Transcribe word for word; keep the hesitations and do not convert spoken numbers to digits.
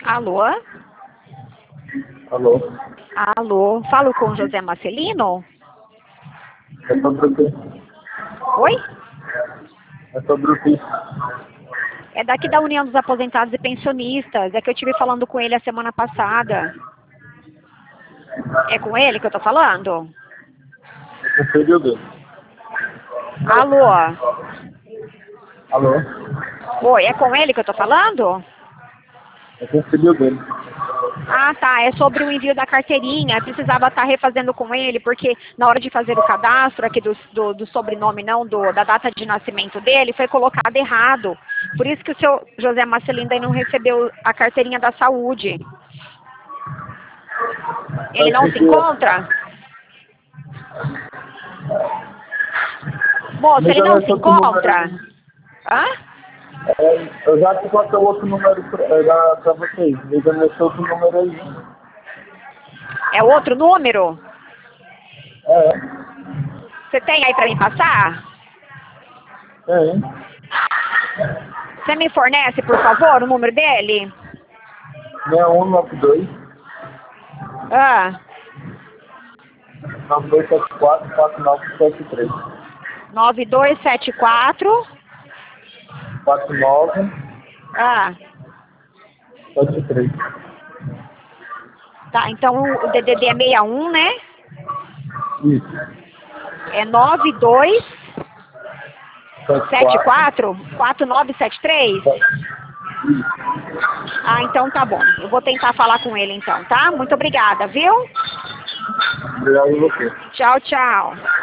Alô? Alô? Alô? Falo com José Marcelino? É sobre o quê? Oi? É sobre o quê? É daqui da União dos Aposentados e Pensionistas. É que eu estive falando com ele a semana passada. É com ele que eu tô falando? É o filho dele. Alô? Alô? Oi, é com ele que eu tô falando? É com o filho dele. Ah, tá. É sobre o envio da carteirinha. Eu precisava estar refazendo com ele, porque na hora de fazer o cadastro aqui do, do, do sobrenome, não, do, da data de nascimento dele, foi colocado errado. Por isso que o seu José Marcelino ainda não recebeu a carteirinha da saúde. Ele Vai não se pedir... encontra? Moço, Me ele dá não esse se outro número encontra? aí. Hã? É, eu já te passei o outro número pra, é, da- pra vocês. Me dá esse outro número aí. É outro número? É, Você tem aí pra me passar? tem. Você me fornece, por favor, o número dele? seis um nove dois, Ah, nove dois sete quatro, quatro nove sete três. nove dois sete quatro. quatro nove Ah, sete três. tá. Então o D D D é sessenta e um, né? Isso. É nove dois sete sete quatro. quatro, quatro nove sete três? Ah, então tá bom. Eu vou tentar falar com ele então, tá? Muito obrigada, viu? Obrigado a você. Tchau, tchau.